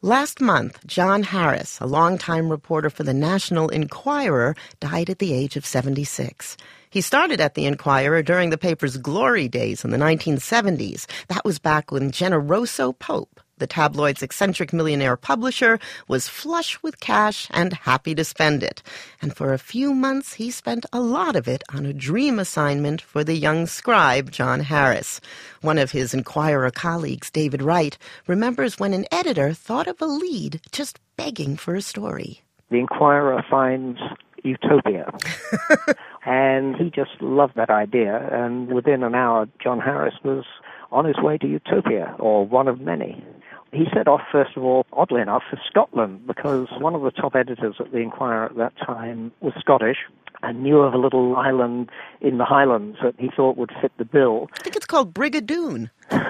Last month, John Harris, a longtime reporter for the National Enquirer, died at the age of 76. He started at the Enquirer during the paper's glory days in the 1970s. That was back when Generoso Pope, the tabloid's eccentric millionaire publisher, was flush with cash and happy to spend it. And for a few months, he spent a lot of it on a dream assignment for the young scribe, John Harris. One of his Enquirer colleagues, David Wright, remembers when an editor thought of a lead just begging for a story. The Enquirer finds utopia. And he just loved that idea. And within an hour, John Harris was on his way to utopia, or one of many. He set off, first of all, oddly enough, for Scotland, because one of the top editors at the Enquirer at that time was Scottish and knew of a little island in the Highlands that he thought would fit the bill. I think it's called Brigadoon.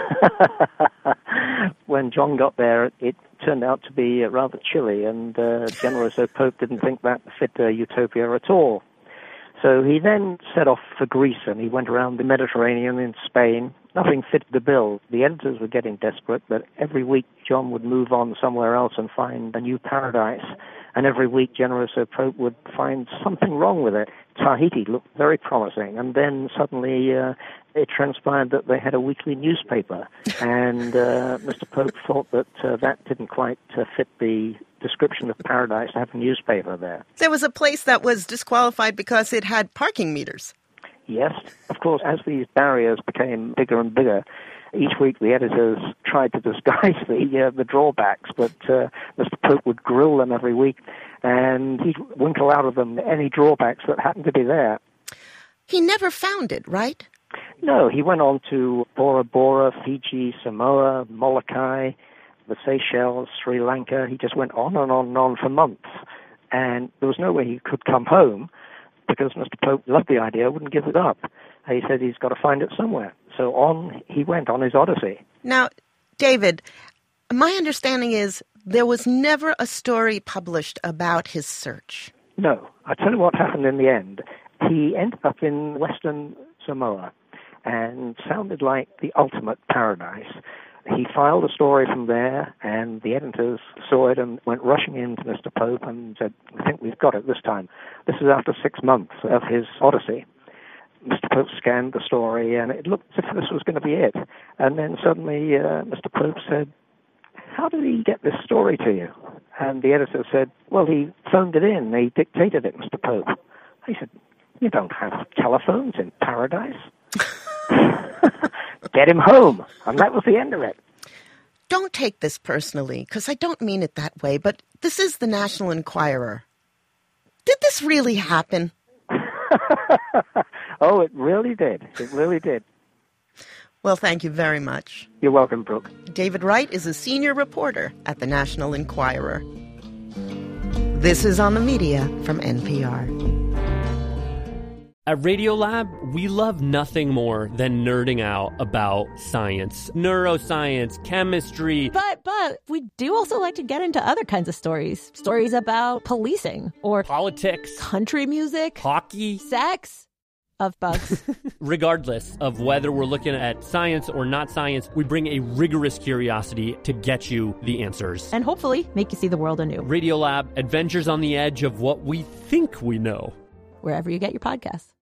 When John got there, it turned out to be rather chilly, and Generoso Pope didn't think that fit utopia at all. So he then set off for Greece, and he went around the Mediterranean in Spain. Nothing fit the bill. The editors were getting desperate, but every week John would move on somewhere else and find a new paradise. And every week Generoso Pope would find something wrong with it. Tahiti looked very promising, and then suddenly it transpired that they had a weekly newspaper, and Mr. Pope thought that that didn't quite fit the description of paradise to have a newspaper there. There was a place that was disqualified because it had parking meters. Yes, of course, as these barriers became bigger and bigger, each week the editors tried to disguise the drawbacks, but Mr. Pope would grill them every week, and he'd winkle out of them any drawbacks that happened to be there. He never found it, right? No, he went on to Bora Bora, Fiji, Samoa, Molokai, the Seychelles, Sri Lanka. He just went on and on and on for months, and there was no way he could come home because Mr. Pope loved the idea, wouldn't give it up. He said he's got to find it somewhere. So on he went on his odyssey. Now, David, my understanding is there was never a story published about his search. No. I tell you what happened in the end. He ended up in Western Samoa and sounded like the ultimate paradise. He filed a story from there, and the editors saw it and went rushing in to Mr. Pope and said, "I think we've got it this time." This is after 6 months of his odyssey. Mr. Pope scanned the story, and it looked as if this was going to be it. And then suddenly Mr. Pope said, "How did he get this story to you?" And the editor said, "Well, he phoned it in. He dictated it, Mr. Pope." He said, "You don't have telephones in paradise." Get him home. And that was the end of it. Don't take this personally, because I don't mean it that way, but this is the National Enquirer. Did this really happen? Oh, it really did. It really did. Well, thank you very much. You're welcome, Brooke. David Wright is a senior reporter at the National Enquirer. This is On the Media from NPR. At Radiolab, we love nothing more than nerding out about science, neuroscience, chemistry. But we do also like to get into other kinds of stories. Stories about policing or politics, country music, hockey, sex, of bugs. Regardless of whether we're looking at science or not science, we bring a rigorous curiosity to get you the answers. And hopefully make you see the world anew. Radiolab, adventures on the edge of what we think we know. Wherever you get your podcasts.